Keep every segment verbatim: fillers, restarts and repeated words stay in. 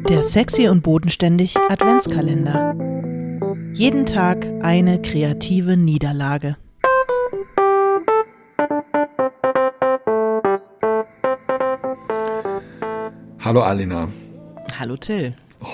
Der Sexy und Bodenständig Adventskalender. Jeden Tag eine kreative Niederlage. Hallo Alina. Hallo Till. Oh.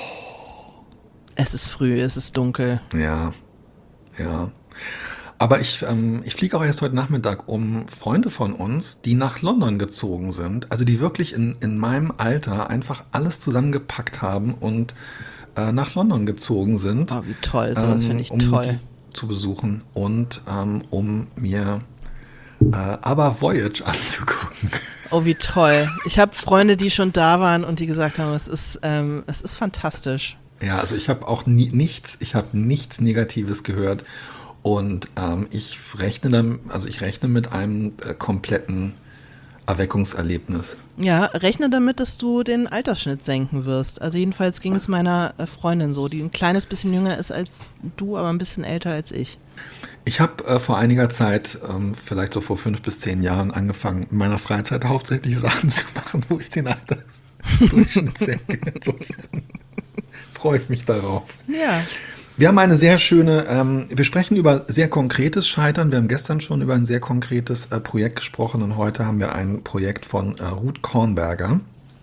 Es ist früh, es ist dunkel. Ja, ja. Aber ich, ähm, ich fliege auch erst heute Nachmittag, um Freunde von uns, die nach London gezogen sind, also die wirklich in, in meinem Alter einfach alles zusammengepackt haben und äh, nach London gezogen sind. Oh, wie toll, sowas ähm, finde ich um toll. Die zu besuchen und ähm, um mir äh, aber Voyage anzugucken. Oh, wie toll. Ich habe Freunde, die schon da waren und die gesagt haben, es ist, ähm, es ist fantastisch. Ja, also ich habe auch nie, nichts, ich habe nichts Negatives gehört. Und ähm, ich rechne dann, also ich rechne mit einem äh, kompletten Erweckungserlebnis. Ja, rechne damit, dass du den Altersschnitt senken wirst. Also jedenfalls ging es meiner Freundin so, die ein kleines bisschen jünger ist als du, aber ein bisschen älter als ich. Ich habe äh, vor einiger Zeit, ähm, vielleicht so vor fünf bis zehn Jahren, angefangen, in meiner Freizeit hauptsächlich Sachen zu machen, wo ich den Altersdurchschnitt senke. Insofern freue ich mich darauf. Ja. Wir haben eine sehr schöne, ähm, wir sprechen über sehr konkretes Scheitern. Wir haben gestern schon über ein sehr konkretes äh, Projekt gesprochen und heute haben wir ein Projekt von äh, Ruth Kornberger,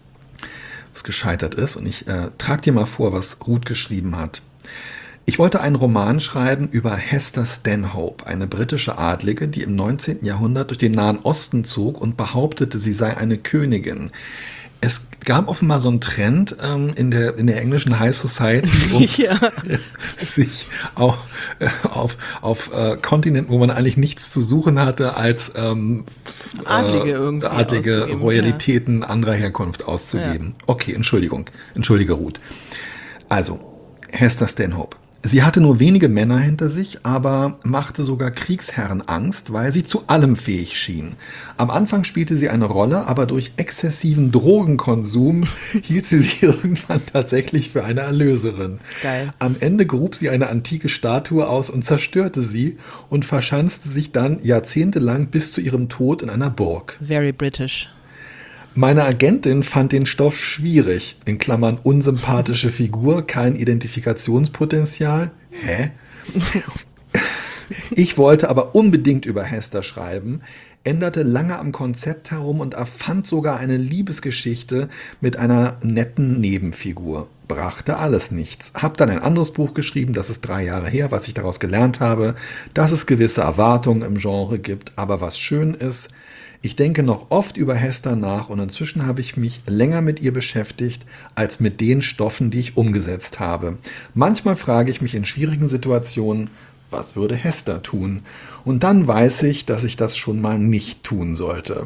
was gescheitert ist. Und ich äh, trage dir mal vor, was Ruth geschrieben hat. Ich wollte einen Roman schreiben über Hester Stanhope, eine britische Adlige, die im neunzehnten Jahrhundert durch den Nahen Osten zog und behauptete, sie sei eine Königin. Es gab offenbar so einen Trend ähm, in der in der englischen High Society, um ja. sich auch äh, auf auf äh, Kontinenten, wo man eigentlich nichts zu suchen hatte, als ähm, Adlige, irgendwie äh, adlige Royalitäten ja. anderer Herkunft auszugeben. Ja. Okay, Entschuldigung, entschuldige Ruth. Also Hester Stanhope. Sie hatte nur wenige Männer hinter sich, aber machte sogar Kriegsherren Angst, weil sie zu allem fähig schien. Am Anfang spielte sie eine Rolle, aber durch exzessiven Drogenkonsum hielt sie sich irgendwann tatsächlich für eine Erlöserin. Geil. Am Ende grub sie eine antike Statue aus und zerstörte sie und verschanzte sich dann jahrzehntelang bis zu ihrem Tod in einer Burg. Very British. Meine Agentin fand den Stoff schwierig, in Klammern unsympathische Figur, kein Identifikationspotenzial. Hä? Ich wollte aber unbedingt über Hester schreiben, änderte lange am Konzept herum und erfand sogar eine Liebesgeschichte mit einer netten Nebenfigur. Brachte alles nichts. Hab dann ein anderes Buch geschrieben, das ist drei Jahre her, was ich daraus gelernt habe, dass es gewisse Erwartungen im Genre gibt, aber was schön ist, ich denke noch oft über Hester nach und inzwischen habe ich mich länger mit ihr beschäftigt, als mit den Stoffen, die ich umgesetzt habe. Manchmal frage ich mich in schwierigen Situationen, was würde Hester tun? Und dann weiß ich, dass ich das schon mal nicht tun sollte.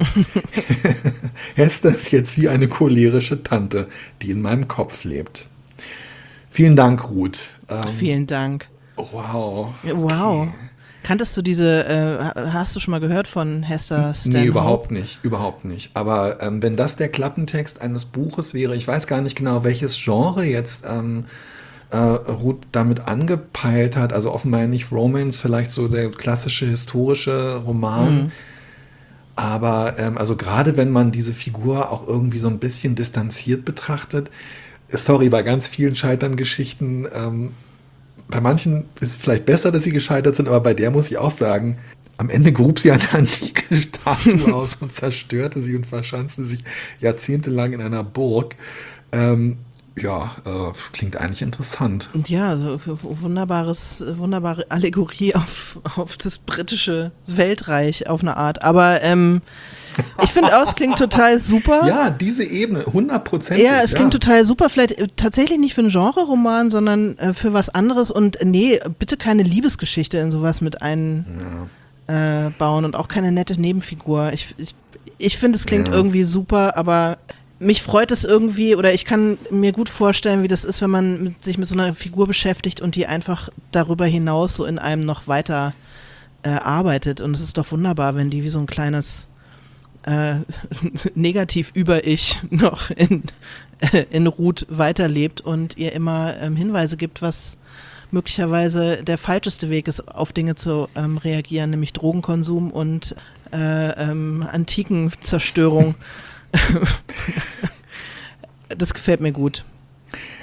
Hester ist jetzt wie eine cholerische Tante, die in meinem Kopf lebt. Vielen Dank, Ruth. Ähm, Vielen Dank. Wow. Wow. Okay. Kanntest du diese, äh, hast du schon mal gehört von Hester Stanhope? Nee, überhaupt nicht, überhaupt nicht. Aber ähm, wenn das der Klappentext eines Buches wäre, ich weiß gar nicht genau, welches Genre jetzt ähm, äh, Ruth damit angepeilt hat, also offenbar nicht Romance, vielleicht so der klassische historische Roman. Mhm. Aber ähm, also gerade wenn man diese Figur auch irgendwie so ein bisschen distanziert betrachtet, sorry, bei ganz vielen Scheitern-Geschichten, ähm, bei manchen ist es vielleicht besser, dass sie gescheitert sind, aber bei der muss ich auch sagen, am Ende grub sie eine antike Statue aus und zerstörte sie und verschanzte sich jahrzehntelang in einer Burg. Ähm, ja, äh, klingt eigentlich interessant. Ja, so wunderbares, wunderbare Allegorie auf, auf das britische Weltreich auf eine Art. Aber ähm, ich finde auch, es klingt total super. Ja, diese Ebene, hundertprozentig. Ja, es klingt ja. total super. Vielleicht äh, tatsächlich nicht für einen Genre-Roman, sondern äh, für was anderes. Und äh, nee, bitte keine Liebesgeschichte in sowas mit einbauen ja. äh, und auch keine nette Nebenfigur. Ich, ich, ich finde, es klingt ja. irgendwie super, aber mich freut es irgendwie, oder ich kann mir gut vorstellen, wie das ist, wenn man mit, sich mit so einer Figur beschäftigt und die einfach darüber hinaus so in einem noch weiter äh, arbeitet. Und es ist doch wunderbar, wenn die wie so ein kleines äh, Negativ-Über-Ich noch in, äh, in Ruth weiterlebt und ihr immer ähm, Hinweise gibt, was möglicherweise der falscheste Weg ist, auf Dinge zu ähm, reagieren, nämlich Drogenkonsum und äh, ähm, Antikenzerstörung. Das gefällt mir gut.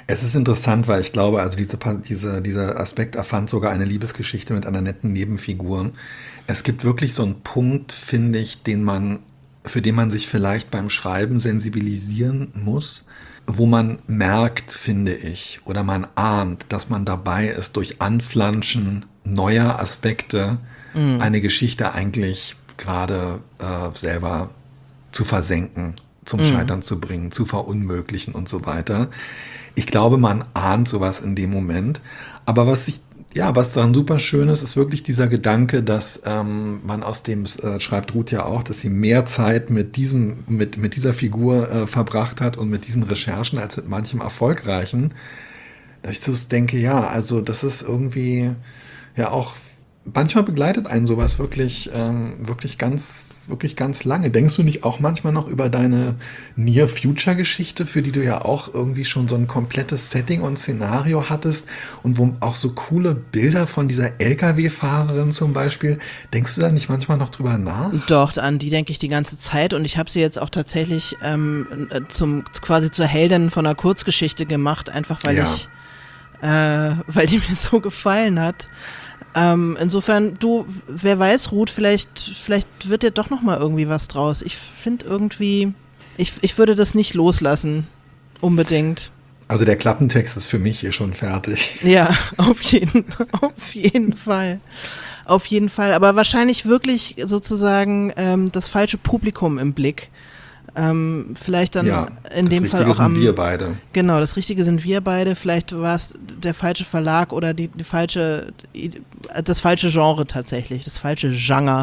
Es ist interessant, weil ich glaube, also diese, Pa- diese, dieser Aspekt erfand sogar eine Liebesgeschichte mit einer netten Nebenfigur. Es gibt wirklich so einen Punkt, finde ich, den man, für den man sich vielleicht beim Schreiben sensibilisieren muss, wo man merkt, finde ich, oder man ahnt, dass man dabei ist, durch Anflanschen neuer Aspekte eine Geschichte eigentlich gerade äh, selber zu versenken, zum Scheitern zu bringen, zu verunmöglichen und so weiter. Ich glaube, man ahnt sowas in dem Moment. Aber was ich, ja, was daran super schön ist, ist wirklich dieser Gedanke, dass ähm, man aus dem, äh, schreibt Ruth ja auch, dass sie mehr Zeit mit diesem, mit, mit dieser Figur äh, verbracht hat und mit diesen Recherchen als mit manchem Erfolgreichen. Dass ich das denke, ja, also das ist irgendwie ja auch, manchmal begleitet einen sowas wirklich, ähm, wirklich ganz, wirklich ganz lange. Denkst du nicht auch manchmal noch über deine Near-Future-Geschichte, für die du ja auch irgendwie schon so ein komplettes Setting und Szenario hattest und wo auch so coole Bilder von dieser L K W-Fahrerin zum Beispiel, denkst du da nicht manchmal noch drüber nach? Doch, an die denke ich die ganze Zeit und ich habe sie jetzt auch tatsächlich ähm, äh, zum quasi zur Heldin von einer Kurzgeschichte gemacht, einfach weil Ja. ich, äh, weil die mir so gefallen hat. Ähm, insofern, du, wer weiß, Ruth, vielleicht, vielleicht wird dir doch noch mal irgendwie was draus. Ich finde irgendwie, ich, ich würde das nicht loslassen, unbedingt. Also der Klappentext ist für mich hier schon fertig. Ja, auf jeden, auf jeden Fall. Auf jeden Fall. Aber wahrscheinlich wirklich sozusagen ähm, das falsche Publikum im Blick. Ähm, vielleicht dann Ja, in das dem Fall Richtige auch am. sind wir beide. Genau, das Richtige sind wir beide. Vielleicht war es der falsche Verlag oder die, die falsche, das falsche Genre tatsächlich, das falsche Genre,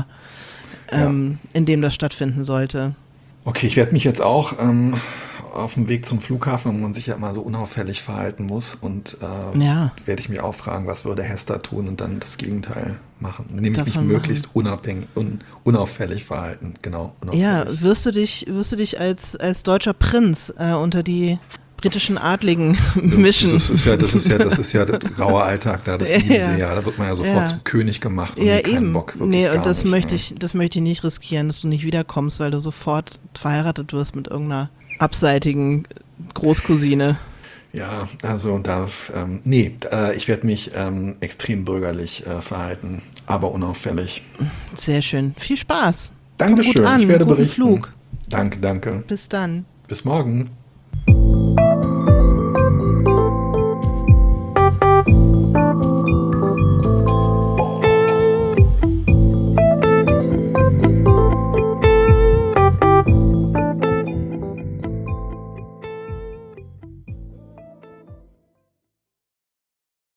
ähm, in dem das stattfinden sollte. Okay, ich werde mich jetzt auch ähm, auf dem Weg zum Flughafen, wo man sich ja immer so unauffällig verhalten muss, und äh, Ja. werde ich mich auch fragen, was würde Hester tun und dann das Gegenteil machen. Nämlich mich Davon möglichst unabhängig, un, unauffällig verhalten. Genau, Ja, unauffällig. wirst du dich, wirst du dich als, als deutscher Prinz äh, unter die britischen Adligen mischen? Das ist ja, das ist ja, das ist ja der graue Alltag da, das Ja. lieben sie ja. Da wird man ja sofort Ja. zum König gemacht und Ja, nee, keinen eben. Bock, wirklich Nee, gar und das nicht, möchte ja. ich, das möchte ich nicht riskieren, dass du nicht wiederkommst, weil du sofort verheiratet wirst mit irgendeiner abseitigen Großcousine. Ja, also da, ähm, nee, äh, ich werde mich ähm, extrem bürgerlich äh, verhalten, aber unauffällig. Sehr schön. Viel Spaß. Dankeschön, Komm gut an. ich werde Guten berichten. Flug. Danke, danke. Bis dann. Bis morgen.